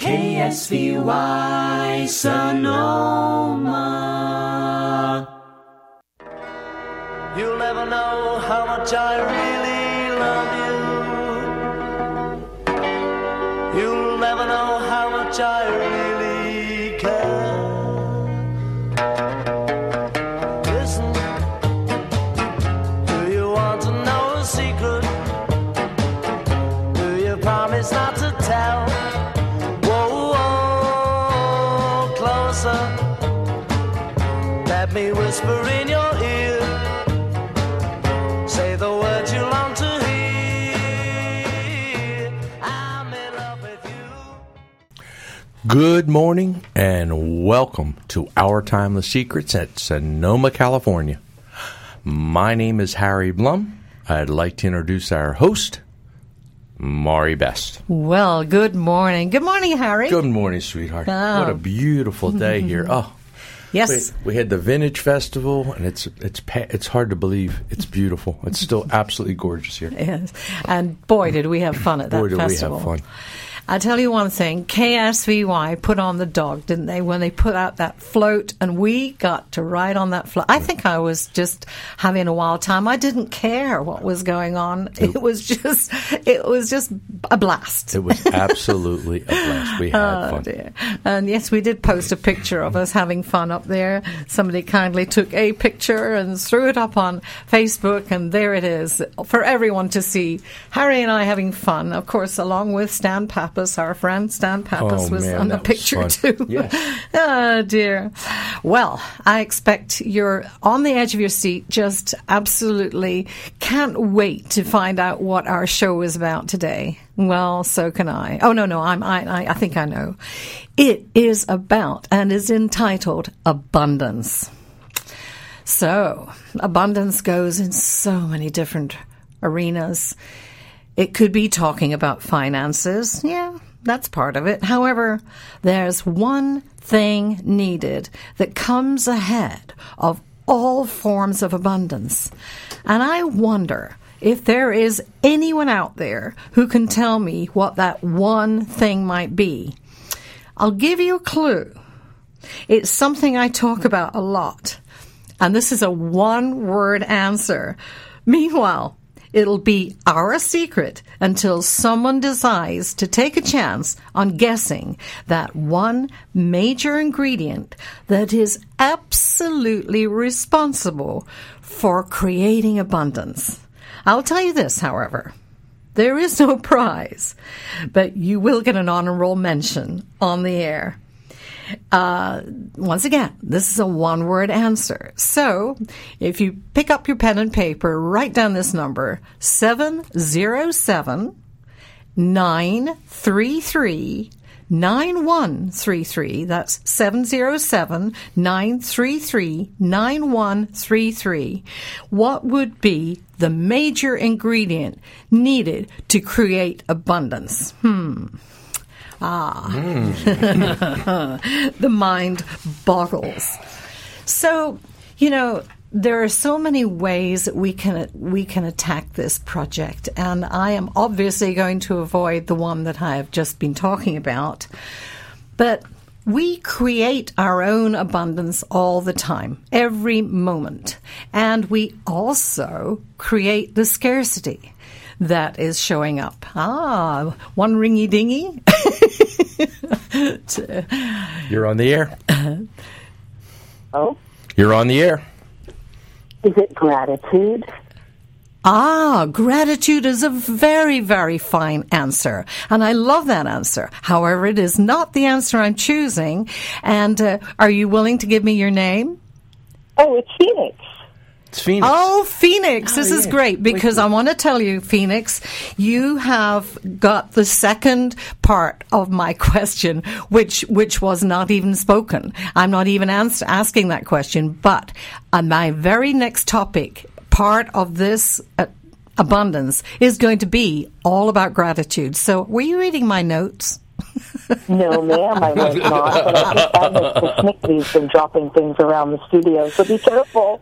KSVY Sonoma. You'll never know how much I really love you. You'll never know how much I really care. Listen, do you want to know a secret? Do you promise not to tell? Whoa, whoa, closer. Let me whisper in your ear. Say the words you long to hear. I'm in love with you. Good morning and welcome to Our Timeless Secrets at Sonoma, California. My name is Harry Blum. I'd like to introduce our host, Maury Best. Well, good morning. Good morning, Harry. Good morning, sweetheart. Oh. What a beautiful day here. Oh, Yes. we had the Vintage Festival, and it's hard to believe. It's beautiful. It's still absolutely gorgeous here. Yes. And boy, did we have fun at that Boy, did festival. we have fun. I tell you one thing, KSVY put on the dog, didn't they, when they put out that float, and we got to ride on that float. I think I was just having a wild time. I didn't care what was going on. It was just a blast. It was absolutely a blast. We had fun. Dear. And yes, we did post a picture of us having fun up there. Somebody kindly took a picture and threw it up on Facebook, and there it is for everyone to see. Harry and I having fun, of course, along with Stan Pappas. Our friend Stan Pappas was on the picture too. Yes. Oh, dear. Well, I expect you're on the edge of your seat, just absolutely can't wait to find out what our show is about today. Well, so can I. Oh, no, I think I know. It is about and is entitled Abundance. So, abundance goes in so many different arenas. It could be talking about finances. Yeah, that's part of it. However, there's one thing needed that comes ahead of all forms of abundance. And I wonder if there is anyone out there who can tell me what that one thing might be. I'll give you a clue. It's something I talk about a lot. And this is a one-word answer. Meanwhile, it'll be our secret until someone decides to take a chance on guessing that one major ingredient that is absolutely responsible for creating abundance. I'll tell you this, however. There is no prize, but you will get an honor roll mention on the air. Once again, this is a one-word answer. So, if you pick up your pen and paper, write down this number, 707-933-9133. That's 707-933-9133. What would be the major ingredient needed to create abundance? The mind boggles. So, there are so many ways that we can attack this project, and I am obviously going to avoid the one that I have just been talking about. But we create our own abundance all the time, every moment, and we also create the scarcity that is showing up. One ringy dingy. You're on the air. Oh? You're on the air. Is it gratitude? Gratitude is a very, very fine answer. And I love that answer. However, it is not the answer I'm choosing. And are you willing to give me your name? Oh, it's Phoenix. It's Phoenix. Oh, Phoenix. This is great because I want to tell you, Phoenix, you have got the second part of my question, which was not even spoken. I'm not even asking that question. But on my very next topic, part of this abundance is going to be all about gratitude. So were you reading my notes? No, ma'am, I was not. But I think Agnes Snickby's been dropping things around the studio, so be careful.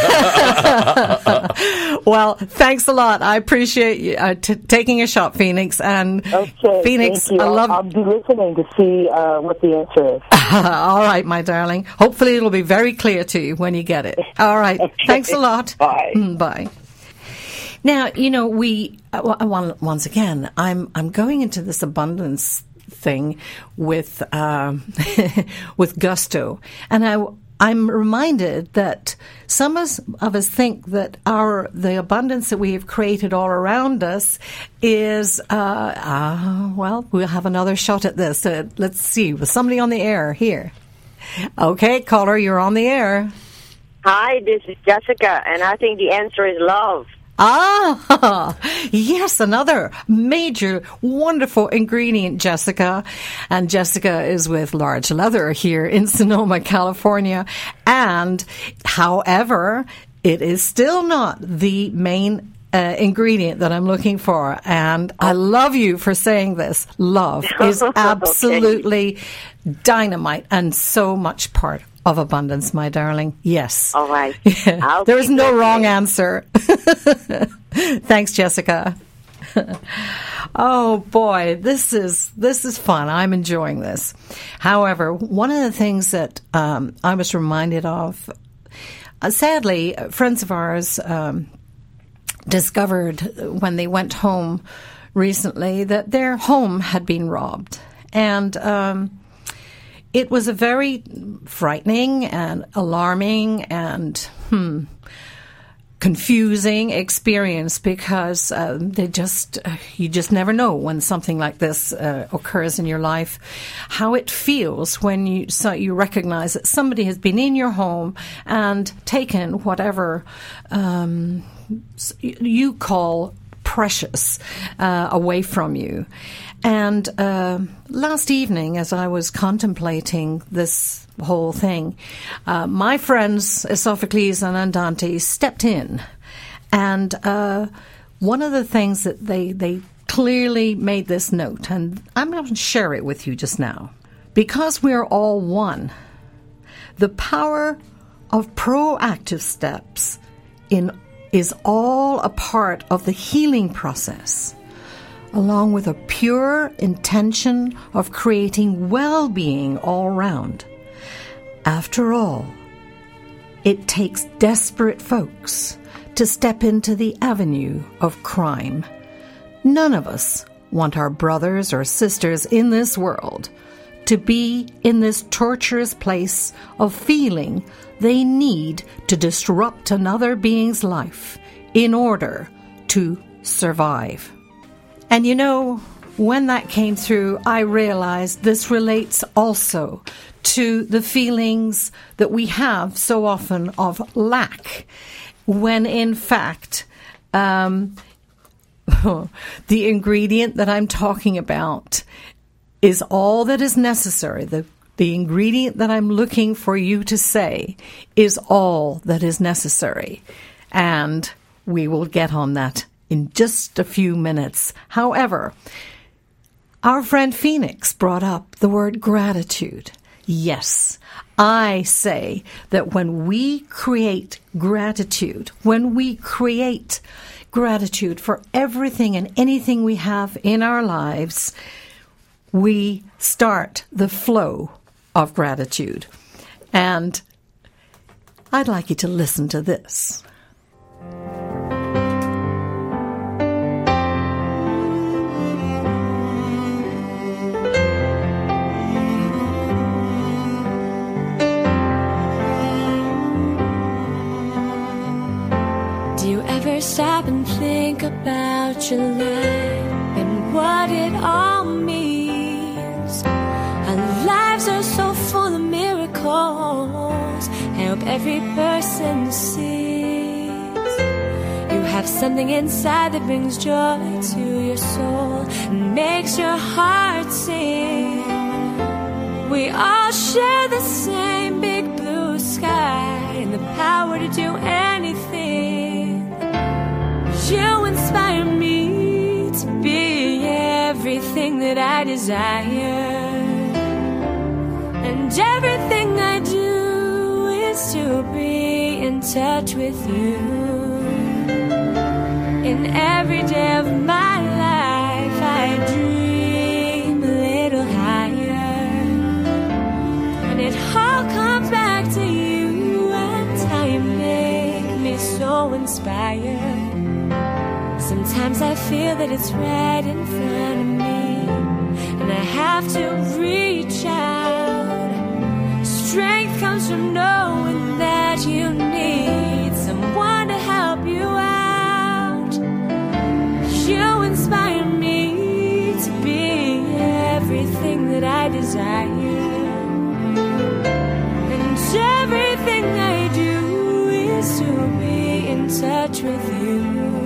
Well, thanks a lot. I appreciate you taking a shot, Phoenix. And Okay, Phoenix, thank you. I love. I'll be listening to see what the answer is. All right, my darling. Hopefully, it'll be very clear to you when you get it. All right. Okay. Thanks a lot. Bye. Bye. Now, we once again, I'm going into this abundance thing with with gusto, and I'm reminded that some of us think that the abundance that we have created all around us is well, we'll have another shot at this. Let's see, with somebody on the air here. Okay, caller, you're on the air. Hi, this is Jessica, and I think the answer is love. Ah, yes, another major, wonderful ingredient, Jessica. And Jessica is with Large Leather here in Sonoma, California. And, however, it is still not the main ingredient that I'm looking for. And I love you for saying this. Love is absolutely dynamite and so much part of abundance, my darling. Yes. All right. There is no wrong answer. Thanks, Jessica. Oh boy, this is fun. I'm enjoying this. However, one of the things that I was reminded of, sadly, friends of ours discovered when they went home recently that their home had been robbed, and it was a very frightening and alarming and confusing experience because you just never know when something like this occurs in your life, how it feels when you recognize that somebody has been in your home and taken whatever you call precious away from you. And last evening, as I was contemplating this whole thing, my friends Sophocles and Andante stepped in. And one of the things that they clearly made this note, and I'm going to share it with you just now. Because we are all one, the power of proactive steps is all a part of the healing process, along with a pure intention of creating well-being all round. After all, it takes desperate folks to step into the avenue of crime. None of us want our brothers or sisters in this world to be in this torturous place of feeling they need to disrupt another being's life in order to survive. And when that came through, I realized this relates also to the feelings that we have so often of lack, when in fact, the ingredient that I'm talking about is all that is necessary. The ingredient that I'm looking for you to say is all that is necessary. And we will get on that in just a few minutes. However, our friend Phoenix brought up the word gratitude. Yes, I say that when we create gratitude, for everything and anything we have in our lives, we start the flow of gratitude. And I'd like you to listen to this. Do you ever stop and think about your life and what it all means? Our lives are so full of miracles. I hope every person sees you have something inside that brings joy to your soul and makes your heart sing. We all share the same big blue sky and the power to do anything. You inspire me to be everything that I desire. And everything I do is to be in touch with you. In every day of my life I dream a little higher, and it all comes back to you, and how you make me so inspired. Sometimes I feel that it's right in front of me, and I have to reach out. Strength comes from knowing that you need someone to help you out. You inspire me to be everything that I desire, and everything I do is to be in touch with you.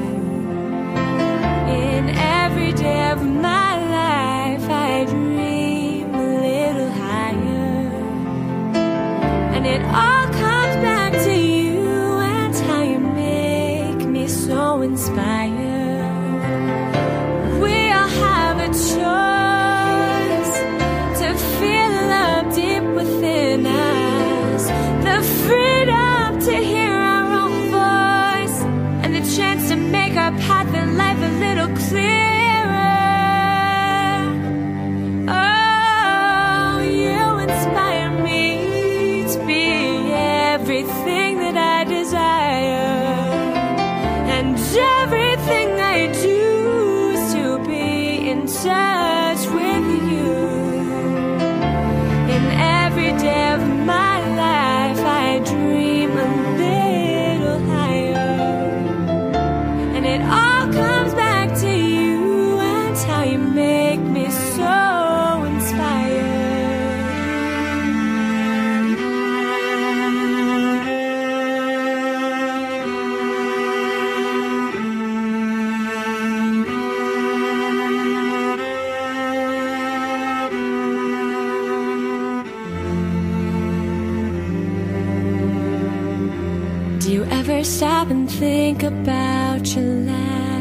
In every day of my life I dream a little higher, and it all comes back to you, and how you make me so inspired. We all have a choice to feel love deep within us, the freedom to hear our own voice, and the chance to make our path in life a little clearer. Oh, you inspire me to be everything that I desire, and everything I do is to be in touch with you. In every day of my life I dream a little higher, and it all comes back to you, and how you make me so inspired. Do you ever stop and think about your life?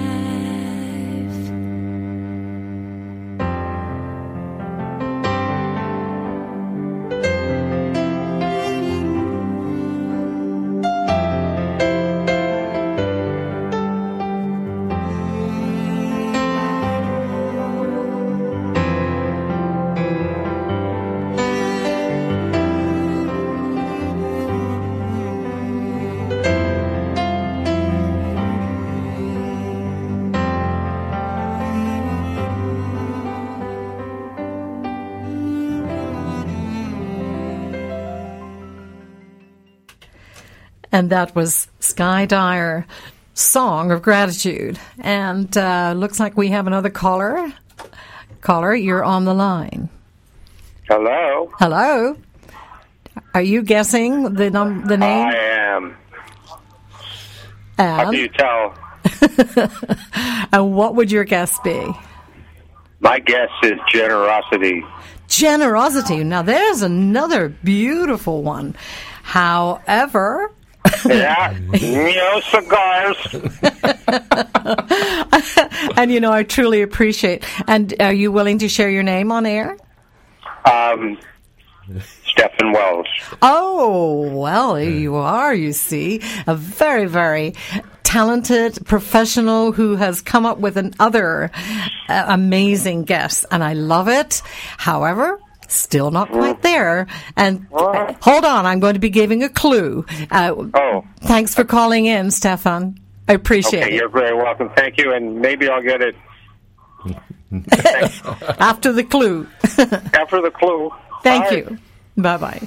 And that was Sky Dyer, Song of Gratitude. And looks like we have another caller. Caller, you're on the line. Hello. Hello. Are you guessing the name? I am. How do you tell? And what would your guess be? My guess is generosity. Generosity. Now, there's another beautiful one. However... Yeah, no cigars. And, you know, I truly appreciate. And are you willing to share your name on air? Stephen Wells. Oh, well, you are, you see. A very, very talented professional who has come up with another amazing guest. And I love it. However... still not quite there. And hold on, I'm going to be giving a clue. Thanks for calling in, Stefan. I appreciate it. You're very welcome. Thank you, and maybe I'll get it after the clue. After the clue. Thank you. Bye-bye.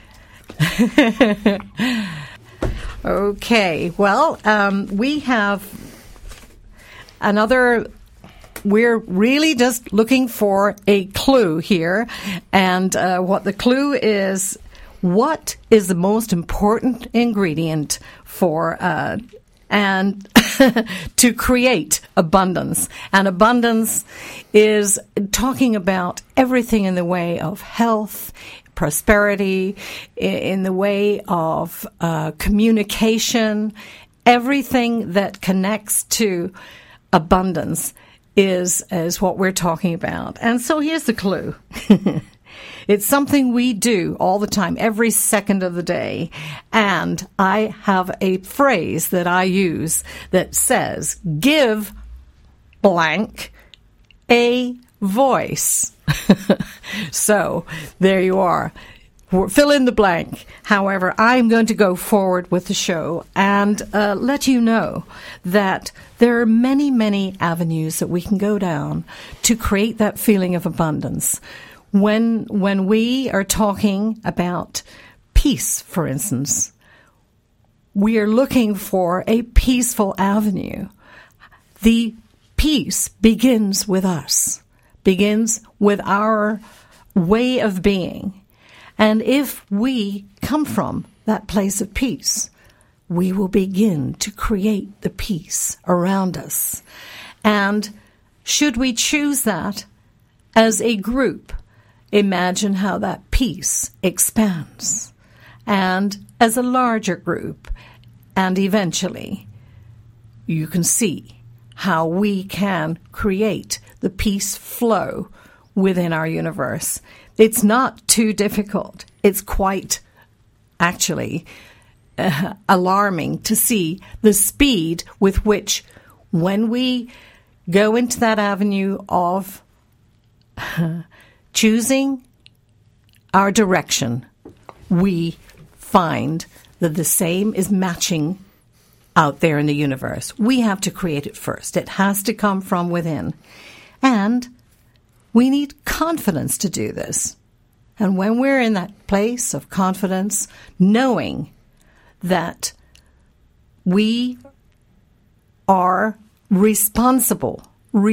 Okay, well, we have another... We're really just looking for a clue here. And what the clue is, what is the most important ingredient for and to create abundance? And abundance is talking about everything in the way of health, prosperity, in the way of communication, everything that connects to abundance is what we're talking about. And so here's the clue. It's something we do all the time, every second of the day. And I have a phrase that I use that says, give blank a voice. So there you are. Fill in the blank. However, I'm going to go forward with the show and let you know that there are many, many avenues that we can go down to create that feeling of abundance. When we are talking about peace, for instance, we are looking for a peaceful avenue. The peace begins with us, begins with our way of being. And if we come from that place of peace, we will begin to create the peace around us. And should we choose that as a group, imagine how that peace expands. And as a larger group, and eventually, you can see how we can create the peace flow within our universe. It's not too difficult. It's quite, actually, alarming to see the speed with which, when we go into that avenue of choosing our direction, we find that the same is matching out there in the universe. We have to create it first. It has to come from within. And we need confidence to do this. And when we're in that place of confidence, knowing that we are responsible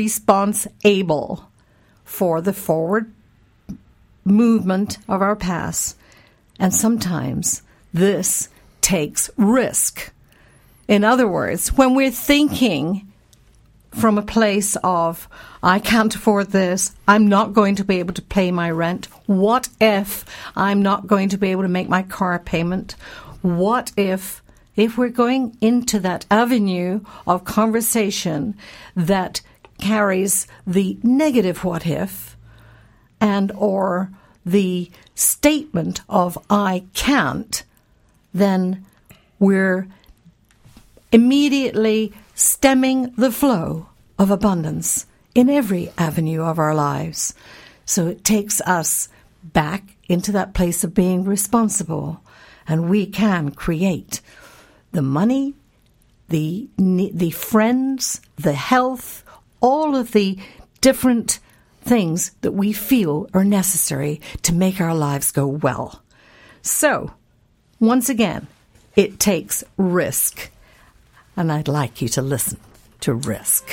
for the forward movement of our past, and sometimes this takes risk. In other words, when we're thinking from a place of, I can't afford this, I'm not going to be able to pay my rent, what if I'm not going to be able to make my car payment, what if we're going into that avenue of conversation that carries the negative what if, and or the statement of I can't, then we're immediately stemming the flow of abundance in every avenue of our lives. So it takes us back into that place of being responsible, and we can create the money, the friends, the health, all of the different things that we feel are necessary to make our lives go well. So, once again, it takes risk. And I'd like you to listen to Risk.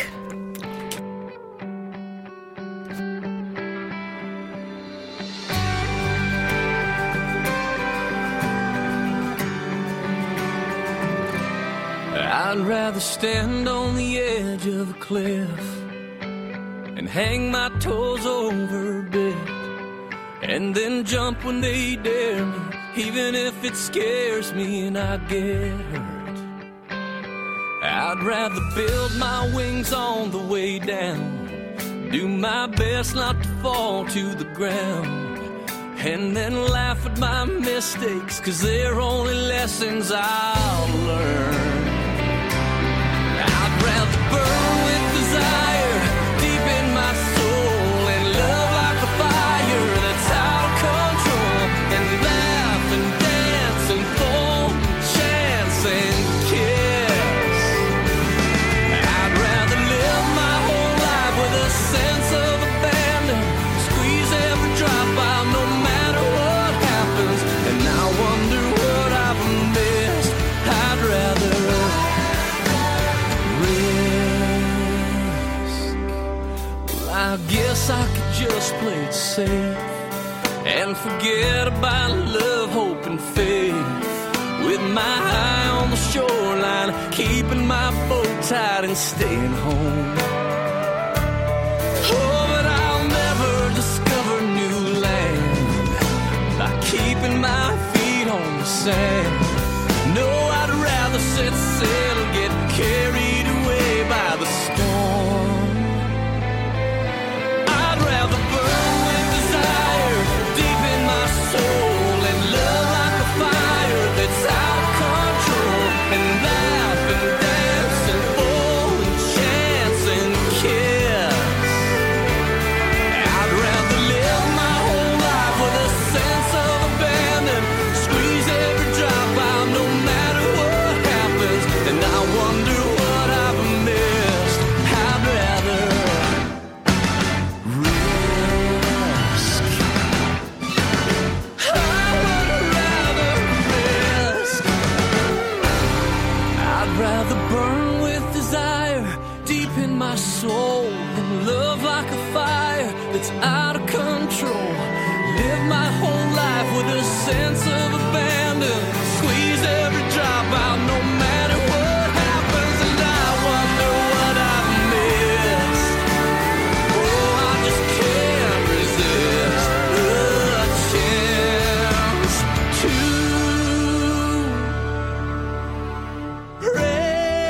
I'd rather stand on the edge of a cliff and hang my toes over a bit, and then jump when they dare me, even if it scares me and I get hurt. I'd rather build my wings on the way down, do my best not to fall to the ground, and then laugh at my mistakes, 'cause they're only lessons I'll learn. I'd rather burn with desire deep in my soul, and love like a fire that's out of control, and laugh and dance and fall, chance and kiss. I'd rather live my whole life with a sense of abandon, squeeze every drop out no matter what happens, and I wonder what I've missed. I'd rather I guess I could just play it safe and forget about love, hope, and faith, with my eye on the shoreline, keeping my boat tight and staying home. Oh, but I'll never discover new land by keeping my feet on the sand. No, I'd rather set sail and get carried away by the storm. I'd rather burn with desire with a sense of abandon. Squeeze every drop out no matter what happens, and I wonder what I've missed. Oh, I just can't resist a chance to risk.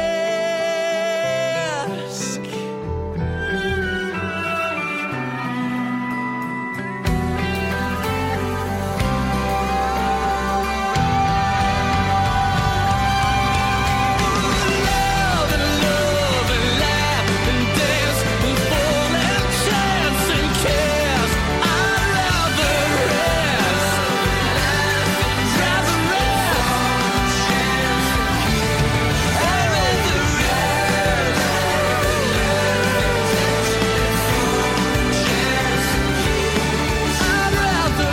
Love and laugh and dance and fall and chance and kiss. I'd rather rest. Rather rest. I'd rather rest. I'd rather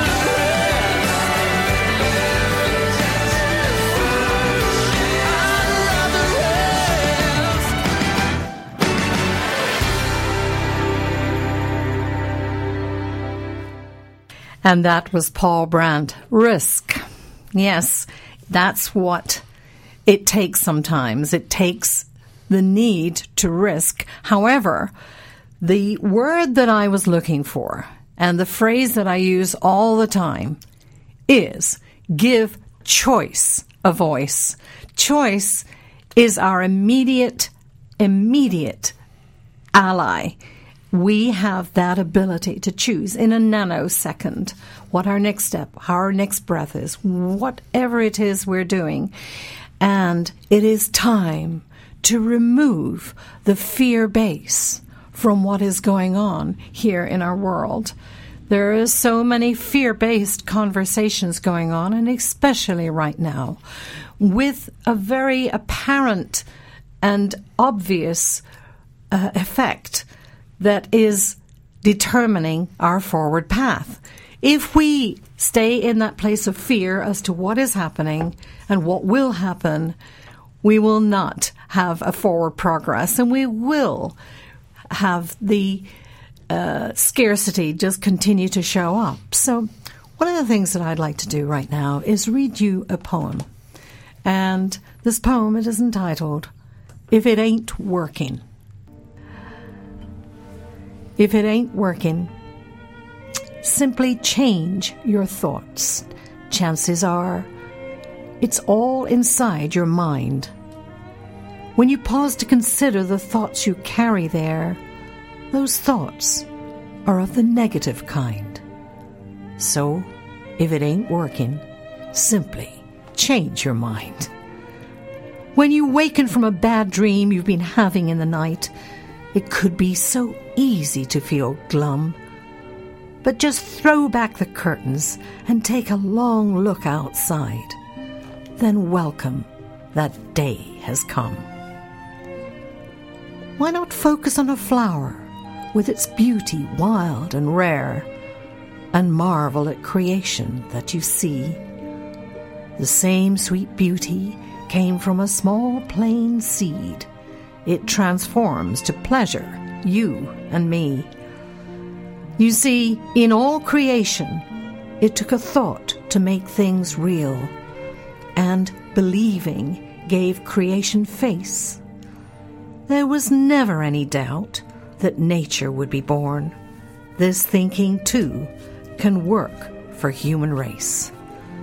And that was Paul Brandt. Risk. Yes, that's what it takes sometimes. It takes the need to risk. However, the word that I was looking for and the phrase that I use all the time is give choice a voice. Choice is our immediate ally. We have that ability to choose in a nanosecond what our next step, our next breath is, whatever it is we're doing. And it is time to remove the fear base from what is going on here in our world. There is so many fear-based conversations going on, and especially right now, with a very apparent and obvious effect that is determining our forward path. If we stay in that place of fear as to what is happening and what will happen, we will not have a forward progress, and we will have the scarcity just continue to show up. So one of the things that I'd like to do right now is read you a poem. And this poem, it is entitled, If It Ain't Working. If it ain't working, simply change your thoughts. Chances are it's all inside your mind. When you pause to consider the thoughts you carry there, those thoughts are of the negative kind. So, if it ain't working, simply change your mind. When you waken from a bad dream you've been having in the night, it could be so easy to feel glum. But just throw back the curtains and take a long look outside. Then welcome that day has come. Why not focus on a flower with its beauty wild and rare, and marvel at creation that you see? The same sweet beauty came from a small plain seed. It transforms to pleasure you and me. You see, in all creation, it took a thought to make things real, and believing gave creation face. There was never any doubt that nature would be born. This thinking, too, can work for human race.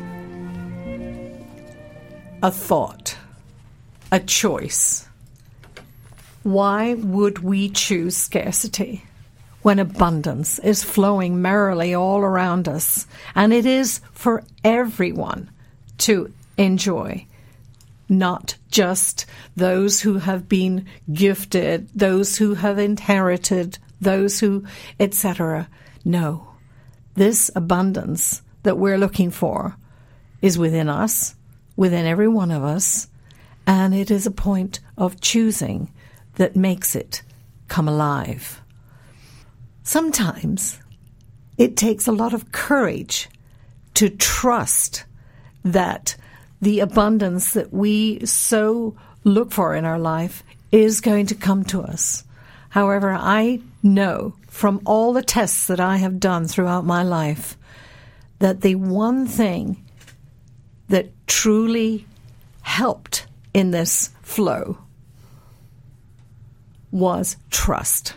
A thought, a choice. Why would we choose scarcity when abundance is flowing merrily all around us, and it is for everyone to enjoy, not just those who have been gifted, those who have inherited, those who, etc. No, this abundance that we're looking for is within us, within every one of us, and it is a point of choosing that makes it come alive. Sometimes it takes a lot of courage to trust that the abundance that we so look for in our life is going to come to us. However, I know from all the tests that I have done throughout my life that the one thing that truly helped in this flow was trust.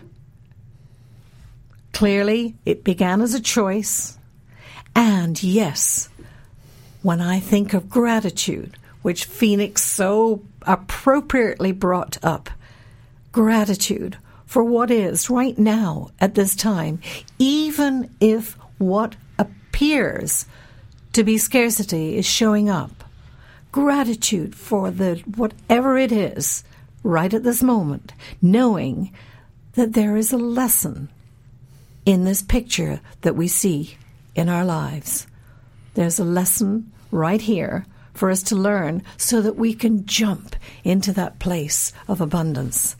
Clearly, it began as a choice. And yes, when I think of gratitude, which Phoenix so appropriately brought up, gratitude for what is right now at this time, even if what appears to be scarcity is showing up. Gratitude for the whatever it is right at this moment, knowing that there is a lesson in this picture that we see in our lives. There's a lesson right here for us to learn so that we can jump into that place of abundance.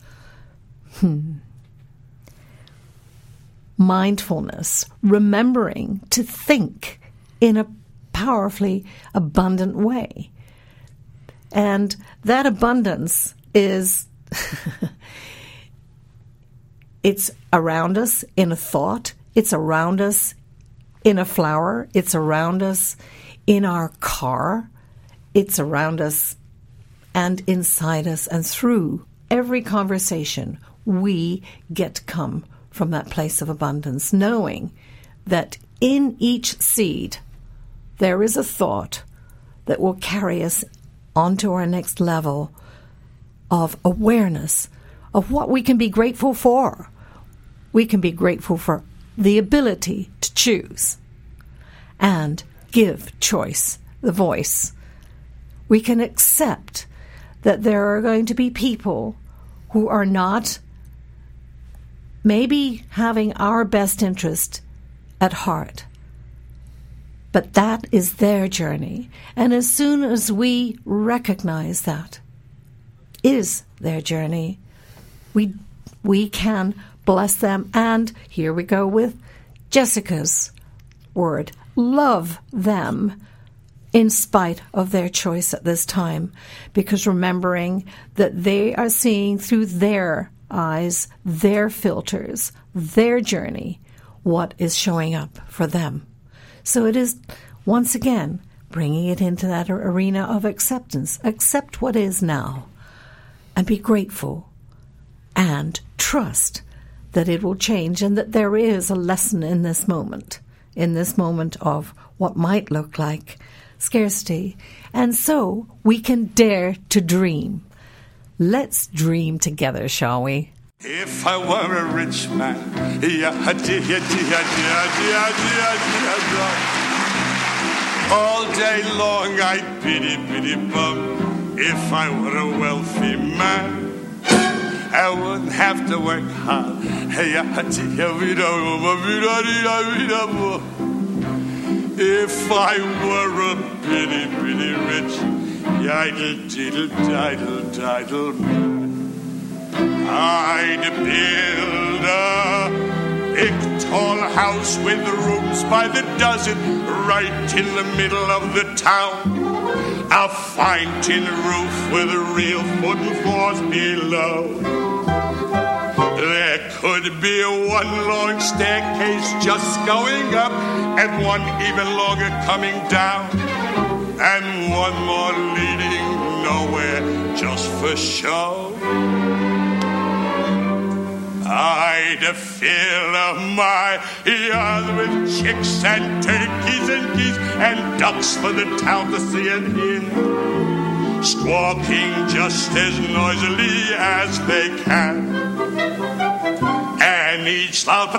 Mindfulness, remembering to think in a powerfully abundant way. And that abundance is, it's around us in a thought, it's around us in a flower, it's around us in our car, it's around us and inside us, and through every conversation we get to come from that place of abundance, knowing that in each seed there is a thought that will carry us onto our next level of awareness of what we can be grateful for. We can be grateful for the ability to choose and give choice the voice. We can accept that there are going to be people who are not maybe having our best interest at heart. But that is their journey. And as soon as we recognize that is their journey, we can bless them. And here we go with Jessica's word. Love them in spite of their choice at this time. Because remembering that they are seeing through their eyes, their filters, their journey, what is showing up for them. So it is, once again, bringing it into that arena of acceptance. Accept what is now and be grateful and trust that it will change and that there is a lesson in this moment of what might look like scarcity. And so we can dare to dream. Let's dream together, shall we? If I were a rich man, all day long I'd biddy bum. If I were a wealthy man, I wouldn't have to work hard. If I were a bitty rich, diddle man, I'd build a big tall house with rooms by the dozen right in the middle of the town. A fine tin roof with real wooden floors below. There could be one long staircase just going up and one even longer coming down, and one more leading nowhere just for show. I'd fill my yard with chicks and turkeys and geese and ducks for the town to see and hear, squawking just as noisily as they can. And each loud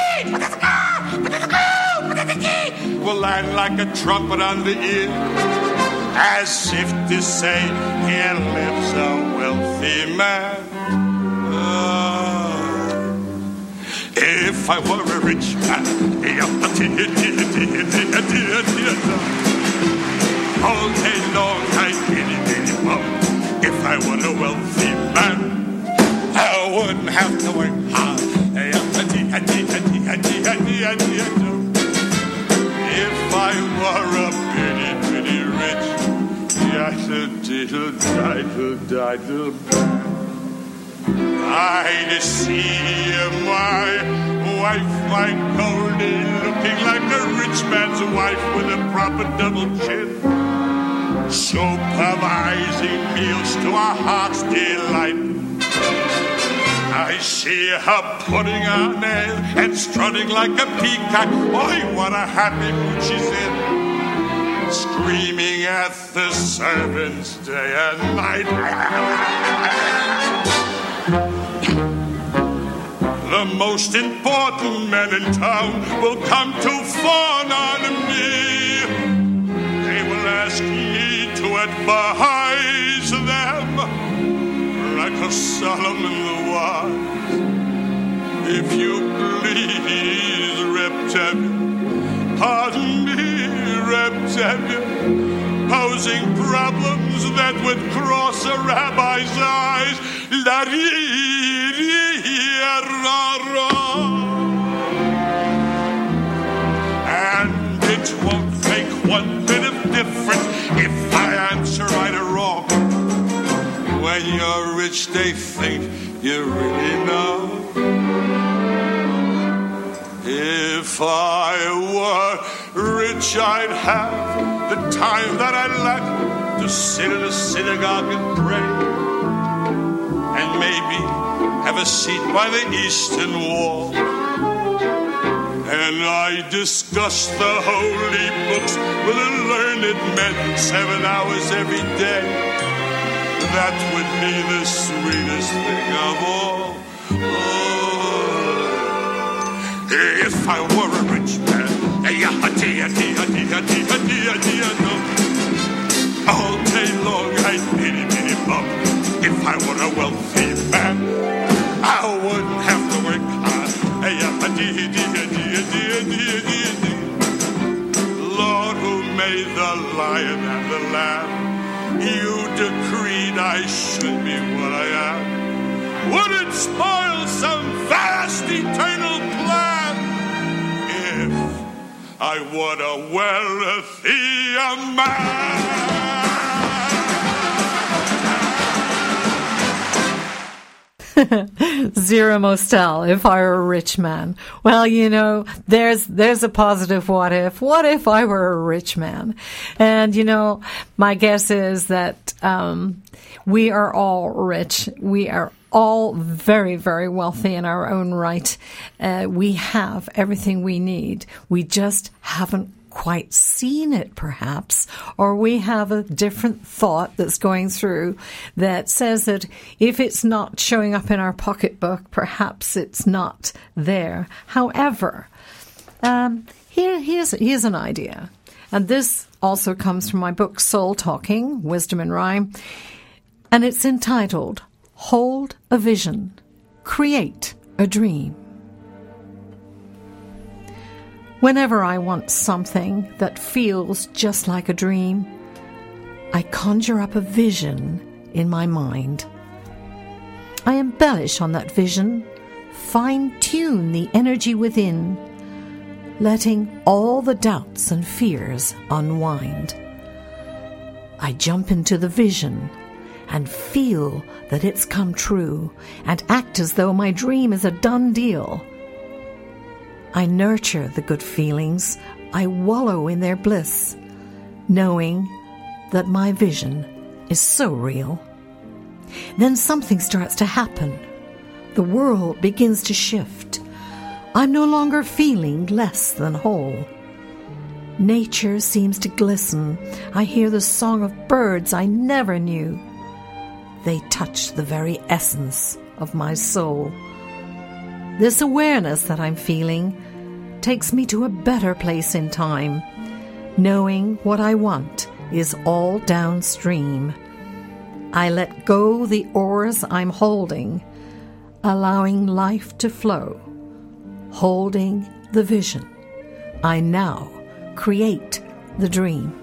will land like a trumpet on the ear, as if to say, here lives a wealthy man. If I were a rich man, all day long I'd biddy bum. If I were a wealthy man, I wouldn't have to work hard. If I were a bitty rich, diddle man, I'd see my wife like Goldie, looking like a rich man's wife with a proper double chin. Supervising meals to our heart's delight. I see her putting on airs and strutting like a peacock. Boy, what a happy mood she's in. Screaming at the servants day and night. The most important men in town will come to fawn on me. They will ask me to advise them, like a Solomon the wise. If you please, Reptilian, pardon me, Reptilian, posing problems that would cross a rabbi's eyes. And it won't make one bit of difference if I answer right or wrong. When you're rich, they think you really know. If I were rich, I'd have the time that I lack to sit in a synagogue and pray, and maybe have a seat by the Eastern Wall. And I discuss the holy books with the learned men 7 hours every day. That would be the sweetest thing of all. Oh, if I were a rich man, all day long I'd bitty bum. If I were a wealthy man, I wouldn't have to work hard. Lord, who made the lion and the lamb, you decreed I should be what I am. Would it spoil some vast eternal plan if I were a wealthy man? Zero Mostel, if I were a rich man. Well, you know, there's a positive what if. What if I were a rich man? And, you know, my guess is that we are all rich. We are all very, very wealthy in our own right. We have everything we need. We just haven't quite seen it, perhaps, or we have a different thought that's going through that says that if it's not showing up in our pocketbook, perhaps it's not there. However, here's an idea, and this also comes from my book Soul Talking, Wisdom in Rhyme, and it's entitled Hold a Vision, Create a Dream. Whenever I want something that feels just like a dream, I conjure up a vision in my mind. I embellish on that vision, fine-tune the energy within, letting all the doubts and fears unwind. I jump into the vision and feel that it's come true and act as though my dream is a done deal. I nurture the good feelings, I wallow in their bliss, knowing that my vision is so real. Then something starts to happen. The world begins to shift. I'm no longer feeling less than whole. Nature seems to glisten. I hear the song of birds I never knew. They touch the very essence of my soul. This awareness that I'm feeling takes me to a better place in time, knowing what I want is all downstream. I let go the oars I'm holding, allowing life to flow, holding the vision. I now create the dream.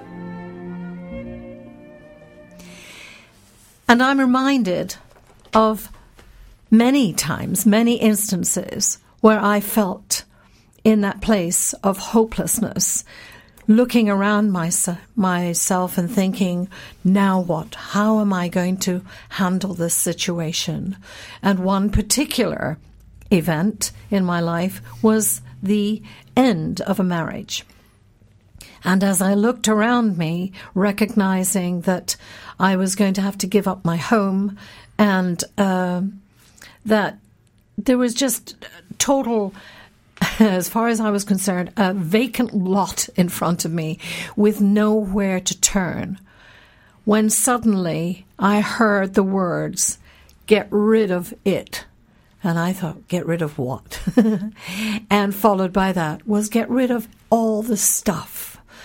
And I'm reminded of many times, many instances where I felt in that place of hopelessness, looking around myself and thinking, now what? How am I going to handle this situation? And one particular event in my life was the end of a marriage. And as I looked around me, recognizing that I was going to have to give up my home and that there was just total, as far as I was concerned, a vacant lot in front of me with nowhere to turn, when suddenly I heard the words, "Get rid of it." And I thought, get rid of what? And followed by that was get rid of all the stuff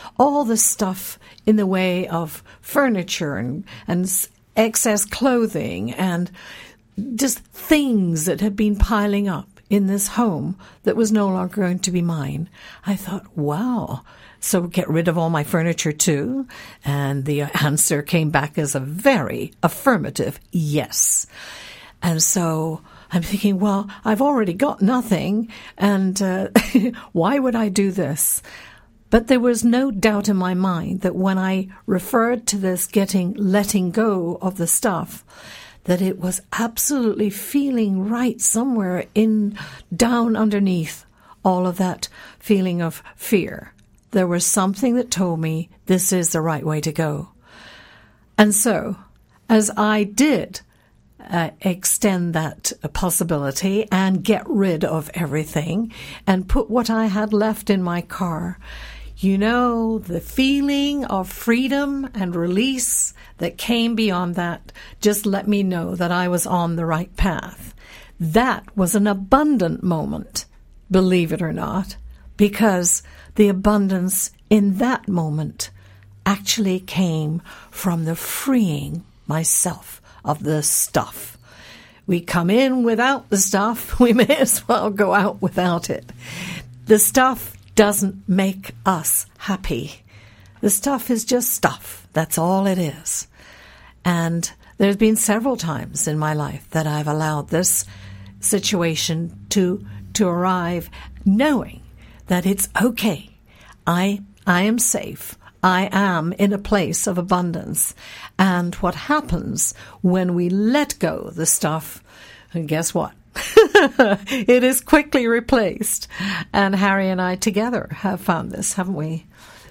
in the way of furniture and excess clothing and just things that had been piling up in this home that was no longer going to be mine. I thought, wow, so get rid of all my furniture too? And the answer came back as a very affirmative yes. And so I'm thinking, well, I've already got nothing, and why would I do this? But there was no doubt in my mind that when I referred to this letting go of the stuff, that it was absolutely feeling right somewhere down underneath all of that feeling of fear. There was something that told me this is the right way to go. And so, as I did extend that possibility and get rid of everything and put what I had left in my car, the feeling of freedom and release that came beyond that just let me know that I was on the right path. That was an abundant moment, believe it or not, because the abundance in that moment actually came from the freeing myself of the stuff. We come in without the stuff, we may as well go out without it. The stuff doesn't make us happy. The stuff is just stuff. That's all it is. And there's been several times in my life that I've allowed this situation to arrive, knowing that it's okay. I am safe. I am in a place of abundance. And what happens when we let go the stuff, and guess what? It is quickly replaced. And Harry and I together have found this, haven't we?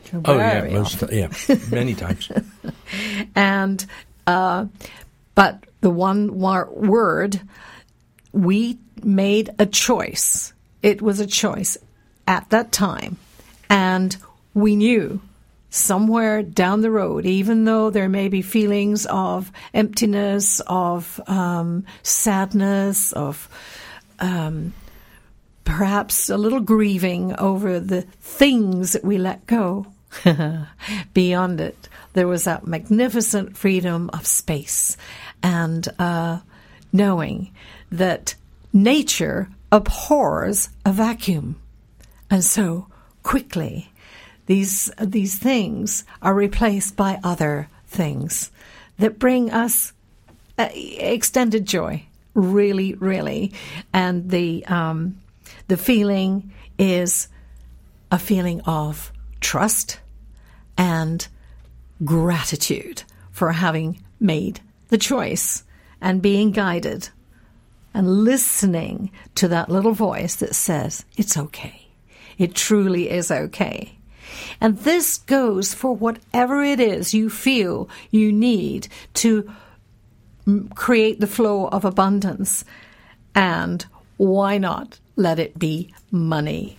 Many times. And but the one word, we made a choice. It was a choice at that time, and we knew somewhere down the road, even though there may be feelings of emptiness, of sadness, of perhaps a little grieving over the things that we let go, beyond it, there was that magnificent freedom of space and knowing that nature abhors a vacuum. And so quickly, these things are replaced by other things that bring us extended joy, really, really. And the feeling is a feeling of trust and gratitude for having made the choice and being guided and listening to that little voice that says, it's okay. It truly is okay. And this goes for whatever it is you feel you need to create the flow of abundance. And why not let it be money?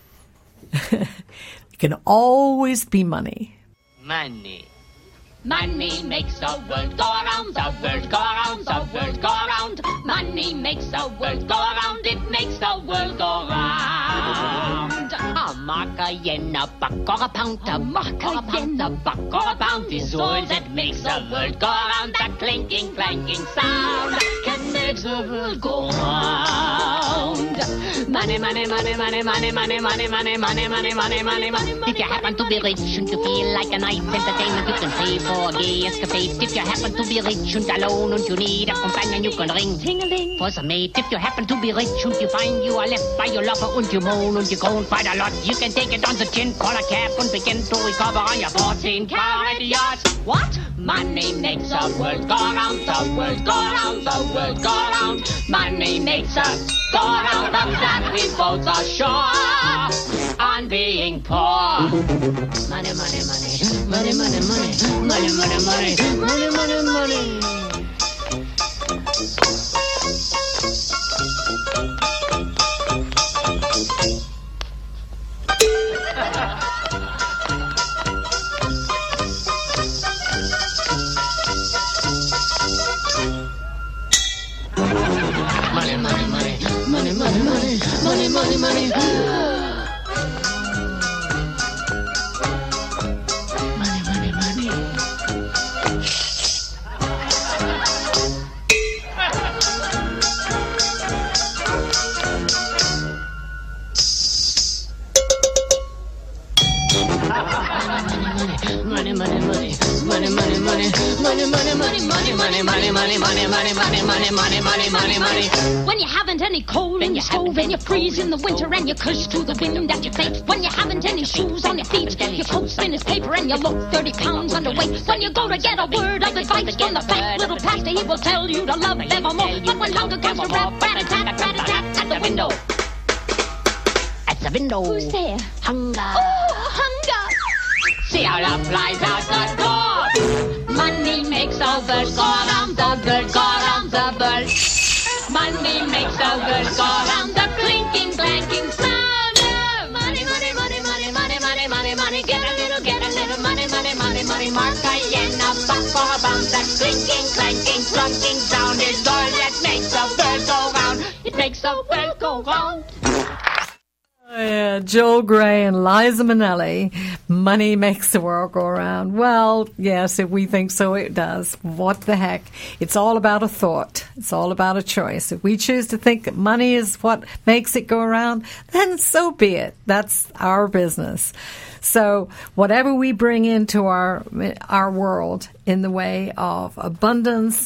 It can always be money. Money. Money makes the world go around, the world go around, the world go around. Money makes the world go around, it makes the world go round. A mark, a yen, a buck or a pound, a mark, a yen, a buck or a pound is all that makes the world go around. That clinking, clanking sound can make the world go round. Money, money, money, money, money, money, money, money, money, money, money, money, money. If you happen to be rich and you feel like a nice entertainment, you can pay for a gay escapade. If you happen to be rich and alone and you need a companion, you can ring ting-a-ling for some mate. If you happen to be rich and you find you are left by your lover and you moan and you groan quite a lot, you can take it on the chin, call a cab and begin to recover on your 14-carat yacht. What? Money makes the world go round, the world go round, the world go round. Money makes us go round, of that we both are sure on being poor. Money, money, money, money, money, money, money, money, money, money, money, money. Money, money, money, money, money, money, money. When you haven't any coal in your stove and you freeze in the winter and you curse to the wind at your face. When you haven't any shoes on your feet, your coat's thin as paper and you look 30 pounds underweight. When you go to get a word of advice from the fat little pastor, he will tell you to love evermore. But when hunger comes to rap, rat-a-tat at the window. At the window. Who's there? Hunger. Oh, hunger. See how love flies out the door. Money makes the world go round, the world go round, the world. Money makes the world go round, the clinking, clanking sound of money, money, money, money, money, money, money, money. Get a little money, money, money, money. Mark a yen, a buck for a bounce. That clinking, clanking, clunking sound is all that makes the world go round. It makes the world go round. Oh, yeah, Joel Grey and Liza Minnelli. Money makes the world go around. Well, yes, if we think so, it does. What the heck? It's all about a thought. It's all about a choice. If we choose to think that money is what makes it go around, then so be it. That's our business. So whatever we bring into our world in the way of abundance,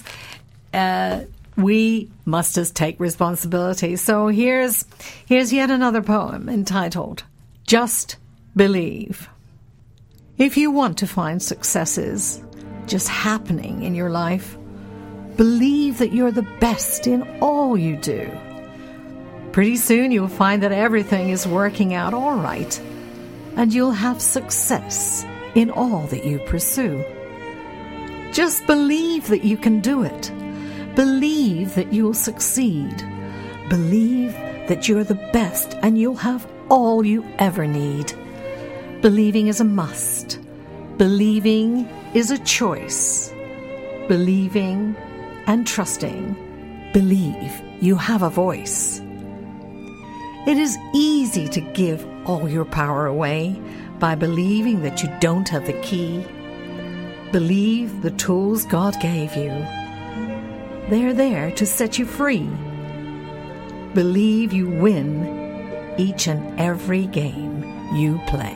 we must just take responsibility. So here's yet another poem entitled, Just Believe. If you want to find successes just happening in your life, believe that you're the best in all you do. Pretty soon you'll find that everything is working out all right, and you'll have success in all that you pursue. Just believe that you can do it. Believe that you'll succeed. Believe that you're the best and you'll have all you ever need. Believing is a must. Believing is a choice. Believing and trusting. Believe you have a voice. It is easy to give all your power away by believing that you don't have the key. Believe the tools God gave you. They're there to set you free. Believe you win each and every game you play.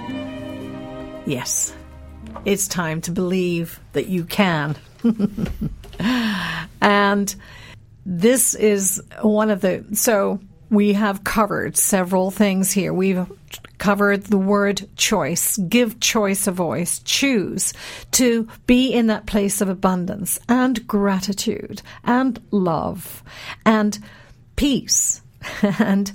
Yes, it's time to believe that you can. And this is one of the... So we have covered several things here. We've covered the word choice. Give choice a voice. Choose to be in that place of abundance and gratitude and love and peace and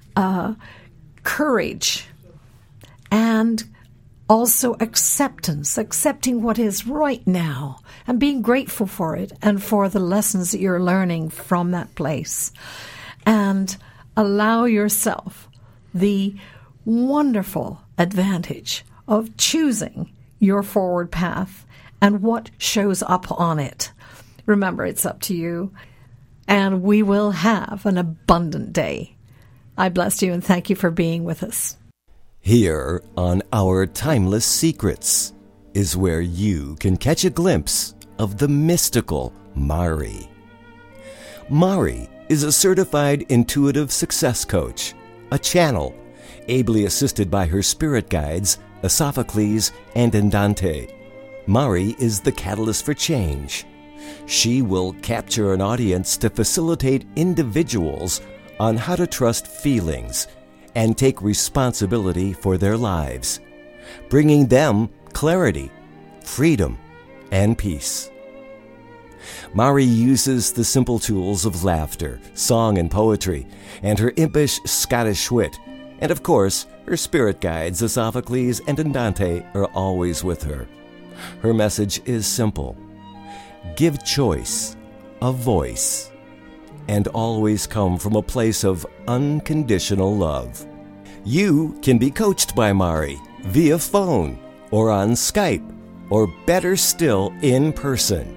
courage and also acceptance, accepting what is right now and being grateful for it and for the lessons that you're learning from that place. And allow yourself the wonderful advantage of choosing your forward path and what shows up on it. Remember, it's up to you, and we will have an abundant day. I bless you and thank you for being with us. Here on Our Timeless Secrets is where you can catch a glimpse of the mystical Mari. Mari is a certified intuitive success coach, a channel, ably assisted by her spirit guides, Sophocles and Andante. Mari is the catalyst for change. She will capture an audience to facilitate individuals on how to trust feelings and take responsibility for their lives, bringing them clarity, freedom, and peace. Mari uses the simple tools of laughter, song, and poetry, and her impish Scottish wit, and of course, her spirit guides, Sophocles and Andante, are always with her. Her message is simple: give choice a voice, and always come from a place of unconditional love. You can be coached by Mari via phone or on Skype, or better still, in person.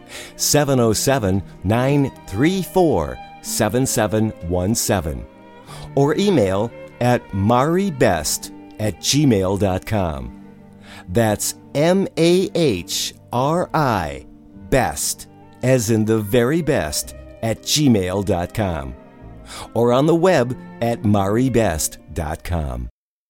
707-934-7717, or email at maribest@gmail.com. That's MAHRI best, as in the very best, @gmail.com, or on the web at maribest.com.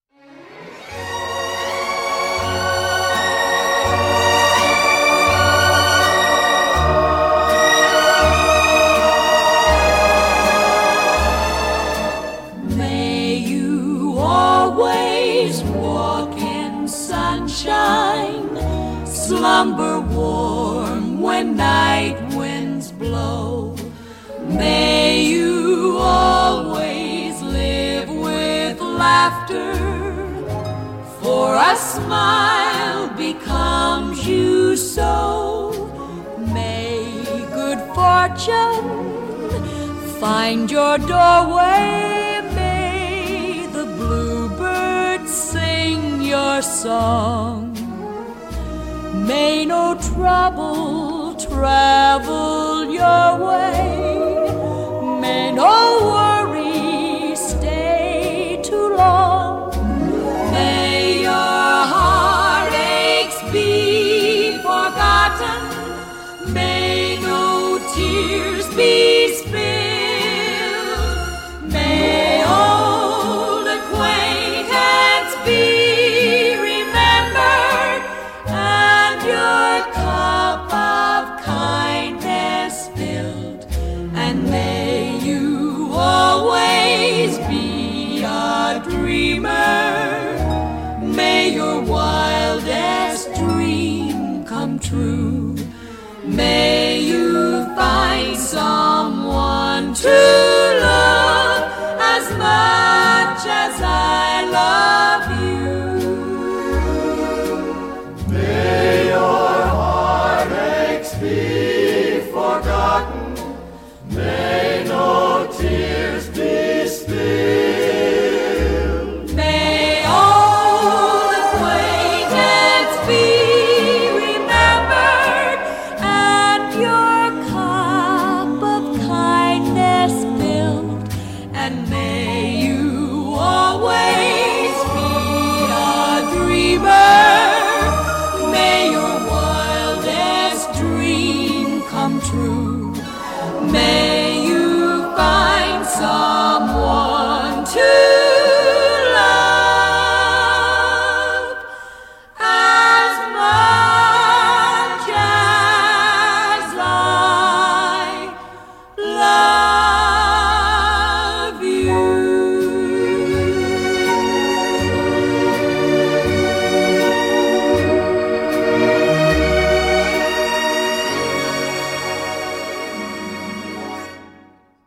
May you always walk in sunshine, slumber warm when night winds blow. May you always live with laughter, for a smile becomes you so. May good fortune find your doorway, may the bluebird sing your song. May no trouble travel your way, may no worry stay too long. May your heartaches be forgotten, may no tears be spilled, may old acquaintance be remembered, and your cup of kindness filled. And may you always be a dreamer, may your wildest dream come true. May